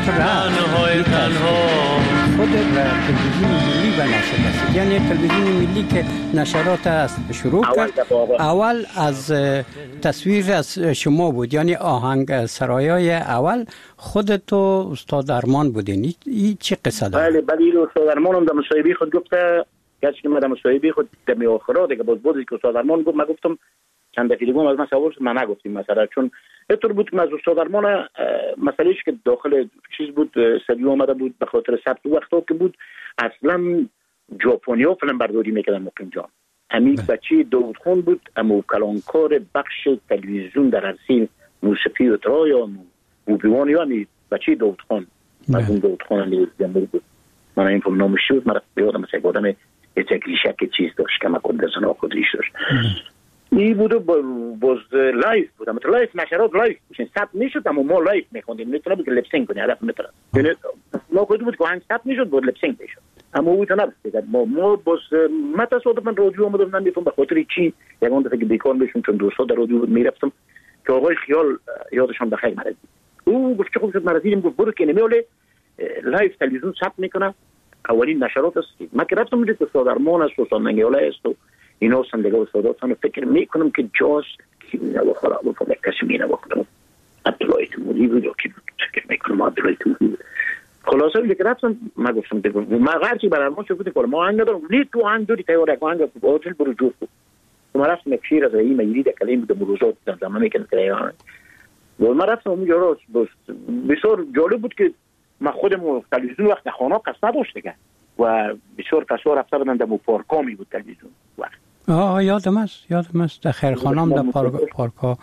تنهای تنها. خود تلویزیون ملی و نشر است، یعنی تلویزیون ملی که نشرات است شروع کرد، اول از تصویر از شما بود، یعنی آهنگ سرایای اول خودت و استاد ارمان بودین. این چه قصه داره؟ بله استاد ارمان هم در مصاحبه خود گفته، کسی که من در مصاحبه خود در میاخرا دیگه بودی که استاد ارمان گفت، من گفتم چند دفعه دیگه از من سوال شد، من نگفتیم مثلا، چون اینطور بود که از استاد ارمان مسئلهش که داخل چیز بود، سدیو آمده بود به خاطر ثبت وقتا که بود، اصلا ژاپنیا فیلم برداری میکردن مقیم جان. همین بچه داوود خان بود، اما کلانکار بخش تلویزیون در عرصه موسیقی و ترا یا موبیوان، یا همین بچه داوود خان، مرحوم داوود خان علی جنبر بود. من این فیلم نامش بود، من یادم مثلا آدم اتکریشک چیز داشت که من کند زنا خودریش داشت. این بود باز لایف بود، اما لایف نشرات لایف میشن ثبت میشد، اما ما لایف میخوندیم، نمیتونه بود که لپسینگ کنی هدف میتونه. یعنی ما خود بود که آهنگ ثبت میشد بود لپسینگ میشد، اما او تو نبود. ما باز من تصادفا رادیو اومدم، نمیتونم به خاطر چی یگان دفعه که بیکار بشم، چون دوستا در رادیو میرفتم که آقای خیال یادشان بخیر مرزی، او گفت چه خوب شد مرزی، گفت برو که نمیوله لایف تلویزیون ثبت میکنه، اولین نشرات است. من که رفتم اونجا که استاد ارمان است و استاد منگیاله است و اینا سندگاه استاداتان، فکر میکنم که جاست کی نبا خراب و فقط کسی می نبا کنم عبدالله تیموری بود یا کی بود، فکر میکنم عبدالله تیموری بود. خلاصه ولی که رفتم من گفتم من غرچی برای ارمان شد بود که ما آهنگ دارم، نید تو آهنگ داری تیار یک آهنگ باطل برو جور بود. من رفتم یک شیر از رایی مجری در کلیم بود مروزات زمان میکنم که آهنگ و من رفتم اونجا را بسیار جالب بود که من خودم تلویزیون وقت خانه قصد نداشت دیگه و بسیار کسا رفته بودن در پارکامی بود تلویزیون وقت. یادم است در خیرخانه هم در پارکا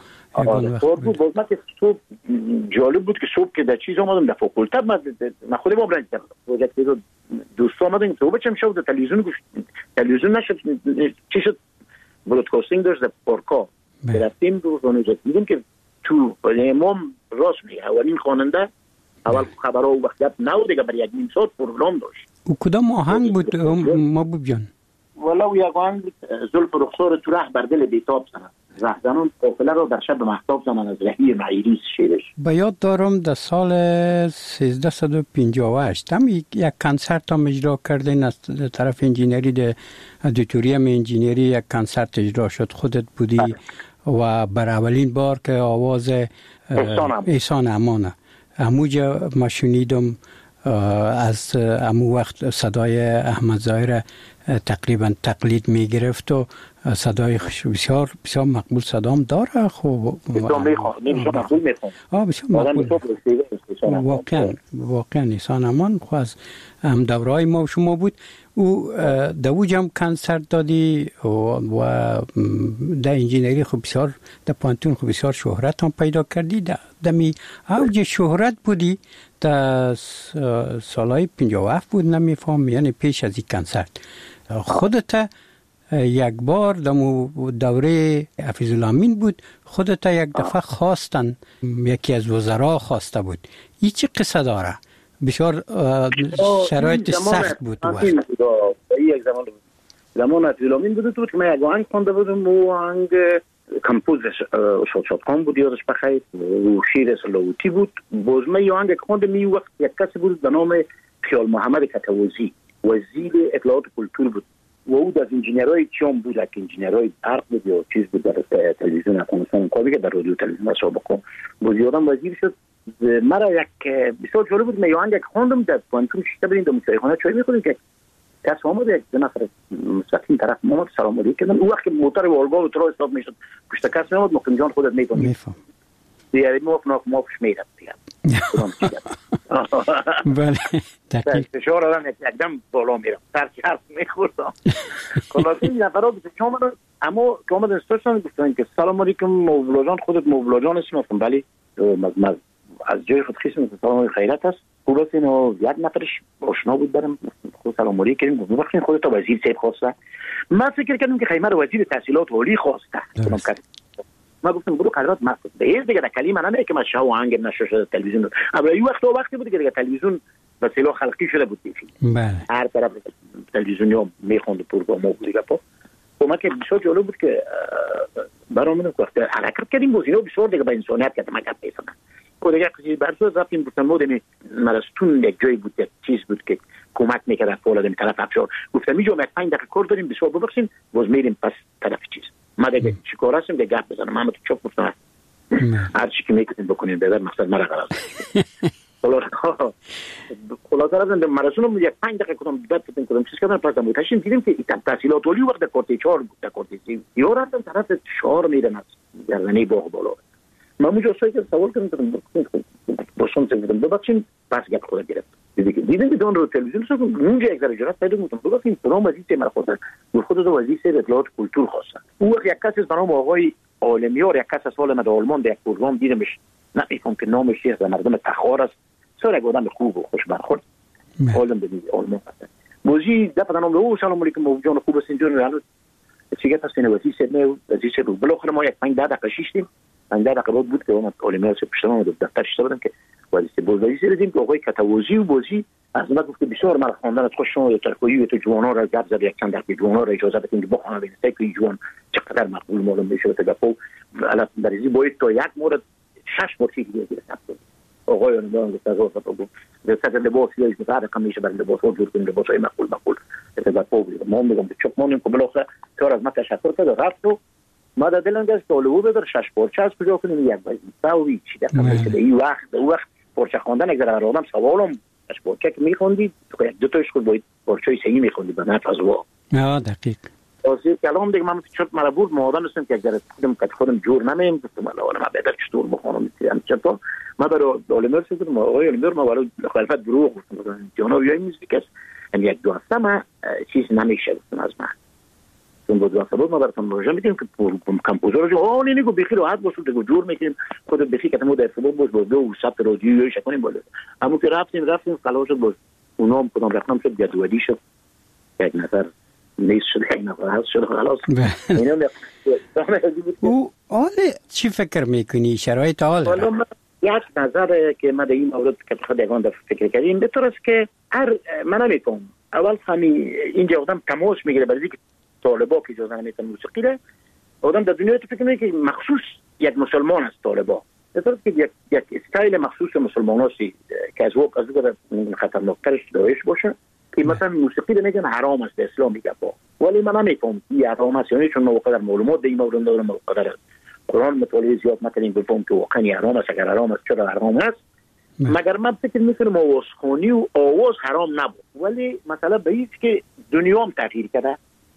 بود. من که صبح جالب بود که صبح که در چیز آمدم در فاکولته، من خودم برنج کردم پروژکت رو دوست آمدن صبح چم شد در تلویزیون نشد، چی شد برودکاستینگ داشت در پارکا رفتیم دو رانوجت دیدیم که تو امام راست میگه اولین خواننده اول خبرها و وقت نو دیگه برای یک نیم ساعت پروگرام داشت. و کدام آهنگ بود محبوب جان؟ والا یک آهنگ بود زلف رخسار تو ره بر دل بیتاب زنن، رهزنان قافله را در شب محتاب زنن، از رهی معیری شیرش. به یاد دارم در سال 1358 هم یک کنسرت هم اجرا کردین از طرف انجینری در ادیتوریم انجینری، یک کنسرت اجرا شد، خودت بودی و بر اولین بار که آواز احسان امانه اموجا ما شنیدم، از امو وقت صدای احمد ظاهر تقریبا تقلید می گرفت و صدای بسیار بسیار مقبول صدام داره. خوب واقعا احسان امان خو از هم دورهای ما و شما بود. او دوج هم کنسرت دادی و در انجینری خب بسیار در پانتون خب بسیار شهرت هم پیدا کردی، دمی اوج شهرت بودی در سالهای 57 بود نمیفهم، یعنی پیش از این کنسرت خودت یک بار در دوره حفیظ الامین بود، خودت یک دفعه خواستن، یکی از وزرا خواسته بود. این چه قصه داره؟ بسیار شرایط سخت بود وقت. یک زمان حفیظ الامین بود که من یک آهنگ خونده بودم و آهنگ کمپوز شادخان بود یادش بخیر و شیر سلاوتی بود. باز من یه آهنگ خوندم می وقت یک کسی بود به نام خیال محمد کتوازی، وزیر اطلاعات کلتور بود و او از انجینرهای چیام بود، که انجینرهای برق بود یا چیز بود در تلویزیون افغانستان کاری که در رادیو تلویزیون سابقا بود، یادم وزیر شد. مرا یک بسیار جالب بود، من یه آهنگ خوندم در پانتون شیشته بریم در مسایخانه چای میخوریم که کس آمد یک دو نفر مستقیم طرف محمد سلام علیکم کردن. اون وقت که موتر والگا و ترا حساب میشد پشت کس میامد مقیم جان خودت میفهمی دیگه موفش میرد دیگه. بله دقیق. فشار آدم یکدم بالا میرم، سرچی حرف میخوردم. خلاصه این نفرها گفتن اما که آمدن استاشتن گفتن که سلام علیکم مولا جان، خودت مولا جان هستی؟ گفتم بله. از جای خود خیستم گفتم سلام خیرت هست. خلاصه اینو یک نفرش آشنا بود برم، خود سلام علیکم گفتم ببخشید خودت وزیر صاحب خواسته؟ من فکر کردم که خیمه رو وزیر تحصیلات عالی خواسته. ما گفتم برو قدرت مقصد به دیگه در کلمه نمیگه که من شاه و آهنگ نشر شده تلویزیون. اما یه وقتی بود که دیگه تلویزیون وسیله خلقی شده بود دیگه. بله. هر طرف تلویزیونیا میخوند پروگرام دیگه پا. ما که بسیار جالب بود که برامون وقت حرکت کردیم گزینه بسیار دیگه با انسانیت که ما گپ می‌زدن. دیگه چیزی برسو رفتیم گفتم مودم مرستون یک جایی بود، یک چیز بود که کمک می‌کرد فولاد طرف افشار. گفتم اینجا ما 5 دقیقه کار داریم بسیار ببخشید باز میریم پس طرف چیز. ما دیگه چیکار هستیم که گپ بزنم. محمد چوب گفتم هر چی که میکنین بکنین به مقصد مرا قرار. خلاص رفتم مراسم یک 5 دقیقه کردم چیز کردم پس متشین دیدیم که تحصیلات عالی وقت کورتی 4 بود، کورتی 3 یا رفتم طرف 4 میرن از گردنی باغ بالا. من اونجا سوال کردم باشون گفتم ببخشید پس گپ خود گرفت. دیدیم که دون رو تلویزیون سو اونجا یک ذره جرأت پیدا کردم ببخشید فرام وزیر مرا خواستن، خود وزیر اطلاعات کلتور خواستن. اون وقت یک کسی به نام آقای عالمیار یک کس از سال مد آلمان در یک پروگرام دیدمش، نمی‌فهم که نامش چیه، مردم تخار است، سر یک آدم خوب و خوش برخورد. عالم بدید آلمان هست. موزی دفعه نام او سلام علیکم جان خوب است اینجوری حالا چیگه پس وزیر سید بالاخره ما یک 5 دقیقه شیشتیم. 5 دقیقه بود که اومد عالمیار سے پشت ما دفتر شدم که وزیر دیدیم که آقای کتوازی و بازی از ما گفت بسیار مرا خواندن از خوششون ترکویی تو جوانا را گپ زد، یک چند دقیقه جوانا را اجازه بدین که بخونن ببینید که جوان چقدر مقبول معلوم میشه تا گپو الان بریزی باید تا یک مورد 6 بار چیزی دیگه آقای اون گفت از اون گفت دست لباس یا چیزی رقم میشه برای لباس و جور کنیم لباسای مقبول تا گپو ما میگم که چوب مونیم که بالاخره کار از ما تشکر کرد رفت و ما در دلم گشت طالبو بدر 6 پارچه از کجا کنیم یک باید ساوی چی دقیقه این وقت پارچه خواندن اگر آدم سوالم از پارچه که میخوندید دو تاش خود باید پارچه صحیح میخوندید به نفع از وا دقیق واسه کلام دیگه من چرت مرا بود مادام هستم که اگر خودم جور نمیم گفتم الان ما بهتر چطور بخونم میتونم چطور ما برای عالمیار شدم آقای عالمیار ما برای خلافت دروغ گفتم جناب یای موزیک است هم یک دو هفته ما چیز نمیشه گفتم از من چون بود واسه بود ما براتون روزا میدیم که کمپوزر جو نگو بخیر راحت باشه دیگه جور میکنیم خود بخیر که ما در فوتبال باز دو ثبت رادیویی شکنیم بالا اما که رفتیم خلاص باز اونام کدام رقم شد جدولی شد یک نفر نیست شده یک نفر هست شده خلاص اینا او آله چی فکر میکنی شرایط حال والا یک نظر که ما در این مورد که خود یگان در فکر کردیم به طور است که من نمیتونم اول همین اینجا آدم تماس میگیره برای اینکه طالبا که اجازه نمیتن موسیقی ره آدم در دنیا تو فکر میکنه که مخصوص یک مسلمان است طالبا به طور که یک استایل مخصوص مسلماناسی که از وقت خطرناکترش داعش باشه که مثلا موسیقی رو میگن حرام است اسلام میگه با ولی من نمیفهم این حرام است یعنی چون موقع در معلومات در این مورد ندارم موقع در قرآن مطالعه زیاد نکردیم بفهم که واقعا حرام است اگر حرام است چرا حرام است مگر من فکر میکنم آوازخوانی و آواز حرام نبود ولی مثلا به این که دنیا هم تغییر کرده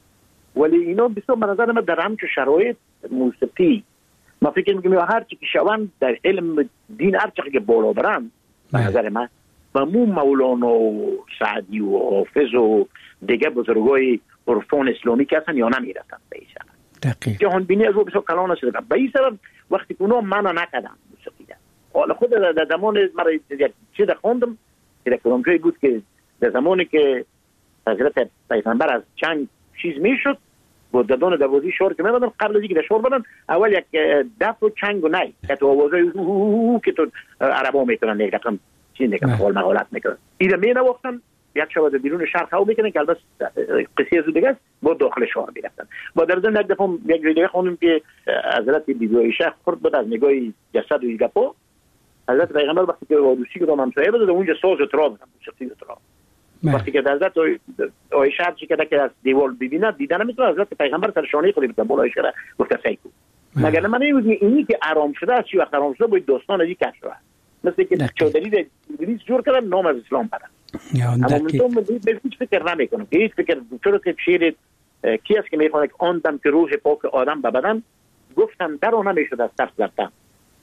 ولی اینا بسیار به نظر من در همچه شرایط موسیقی ما فکر میکنم هر چی که شوند در علم دین هر چی که بالا برن به نظر من و مولانا و سعدی و حافظ و دیگه بزرگای عرفان اسلامی که هستن یا نمیرسن به این سبب جهان بینی از او بسیار کلان است به این سبب وقتی که اونا منع نکردن موسیقی حالا خود در زمان مرا چیز خوندم که در کدام جایی بود که در زمانی که حضرت پیغمبر از چنگ چیز میشد با دادان دوازی شور که میبادن قبل از اینکه در شور بدن اول یک دف و چنگ و نی که تو آوازهای که تو عربا میتونن یک رقم چیز نگم حال مقالت میکنن ایده می نواختن یک شب بیرون شهر خواه میکنن که البته قصه از دیگه است با داخل شهر میرفتن با در ضمن یک دفعه یک جای دیگه خوندیم که حضرت بیبی عایشه خورد بود از نگاه جسد و گپا حضرت پیغمبر وقتی که وادوسی که همسایه بود اونجا ساز و تراب موسیقی و تراب وقتی که حضرت عایشه چی که از دیوال ببینه دیدن نمیتونه حضرت پیغمبر سر شانه خودی بود بالا عایشه را گفت سیکو مگر من نمیگم اینی که آرام شده از چی وقت آرام شده باید داستان ازی کش شده مثل که چودری در انگلیس جور کردن نام از اسلام بدن اما من به هیچ فکر نمیکنم که هیچ فکر چرا که شیر کی است که میخواند آن دم که روح پاک آدم به بدن گفتن در آن نمیشد از ترس زدن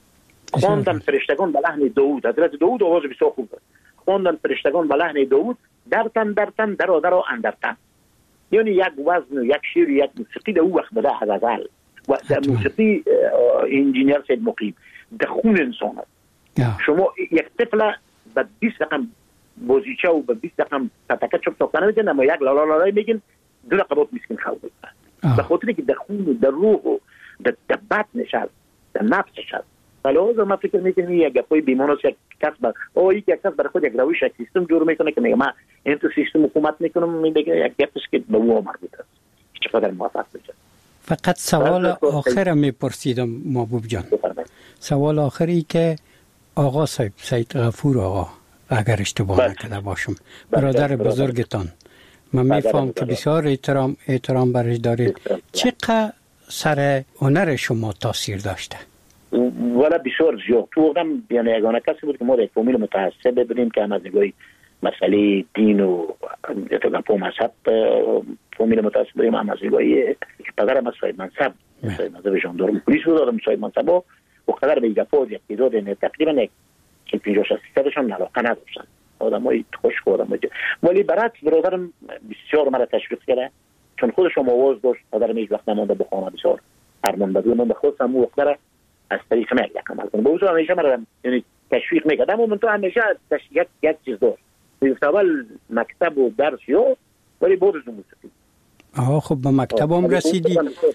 خواندن فرشتگان به لحن داوود. حضرت داوود آواز بسیار خوب داشت. خواندن فرشتگان به لحن داوود درتن درا اندرتن. یعنی یک وزن و یک شعر و یک موسیقی در او وقت بده از ازل و در موسیقی انجینیر سید مقیم در خون انسان هست. شما یک طفل به 20 رقم بازیچه و به 20 رقم تتکه چوب ساختنه میگن، اما یک لالا لالای میگن 2 دقیقه میسکن خواب میکنه. به خاطری که در خون و در روح و در بطنش هست، در نفسش هست. فلازم ما فکر میکنم یک گپای بیمانه است، یک کس برای خود یک روش یک سیستم جور میکنه که میگه من این تو سیستم حکومت میکنم، میگه یک گپ است که به او مربوط است. چقدر موفق بشه. فقط سوال آخر میپرسیدم محبوب جان. سوال آخری که آقا صاحب سید غفور آقا اگر اشتباه نکرده باشم برادر بزرگتان، من میفهم که بسیار احترام برش دارید، چقدر سر هنر شما تاثیر داشته؟ والا بسیار زیاد. تو وقتم یعنی یگانه کسی بود که ما یک فامیل متعصب بودیم که هم از نگاه مسئله دین و اتفاقا مذهب فامیل متعصب بودیم، هم از نگاه که پدرم از صاحب منصب ژاندارم پلیس بود، آدم صاحب منصب و قدر به ایگفاز یک تعداد تقریبا 50-60% شان علاقه نداشتن، آدمای خشک و آدمای ولی برعکس برادرم بسیار مرا تشویق کرده، چون خودش هم آواز داشت. پدرم هیچ وقت نمانده بخونه، بسیار فرمانده بود. من به خودم اون وقت از طریق من یک عمل کنم. بوزو همیشه مرا یعنی تشویق میکرد، اما من تو همیشه یک چیز داشت. میگفت اول مکتب و درس یا ولی بعد از موسیقی. خب به مکتبم رسیدی.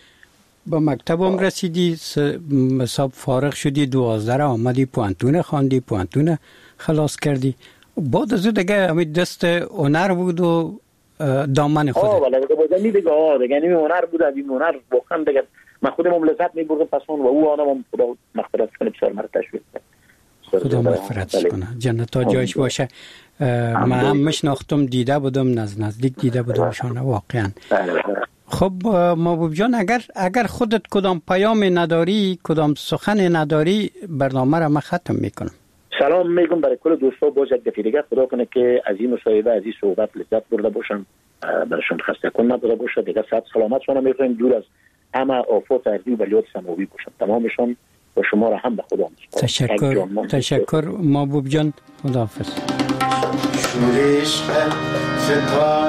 با مکتبم رسیدی، حساب فارغ شدی، 12 آمدی پوانتون خواندی، پوانتون خلاص کردی. بعد از دیگه همین دست هنر بود و دامن خود. ولی دیگه نمی هنر بود، این هنر واقعا دیگه من خودم لذت می‌بردم پس اون و او آنم خدا مغفرت کنه، بسیار مرا تشویق کرد. خدا مغفرتش کنه، جنت ها جایش باشه. من هم میشناختم، دیده بودم، نزدیک دیده بودمشان واقعا. خب محبوب جان، اگر خودت کدام پیام نداری، کدام سخن نداری، برنامه را من ختم میکنم. سلام میگم برای کل دوستا، باز یک دفعه دیگه خدا کنه که از این مصاحبه، از این صحبت لذت برده باشم، برشون خسته کن نبوده باشه دیگه. صحت سلامت شما میخوایم، دور از همه آفات ارضی و بلیات سماوی باشم تمامشون، و شما را هم به خدا میسپارم. تشکر محبوب جان، خداحافظ. شورش فتان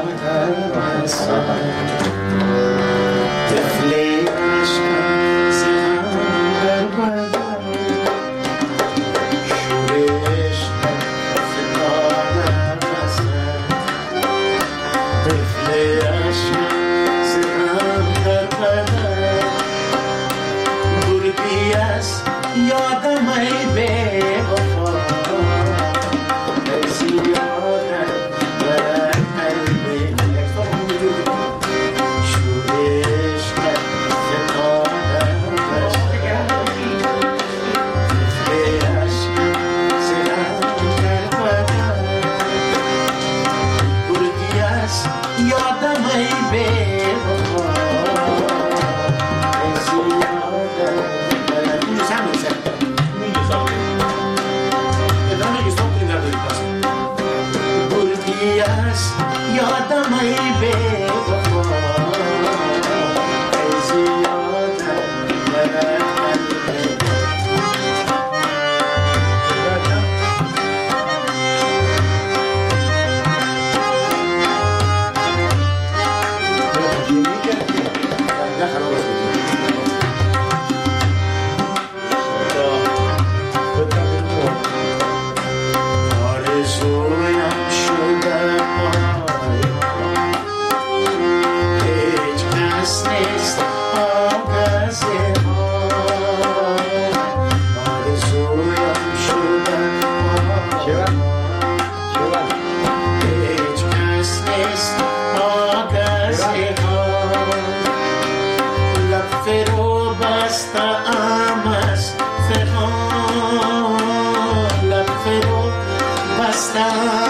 Basta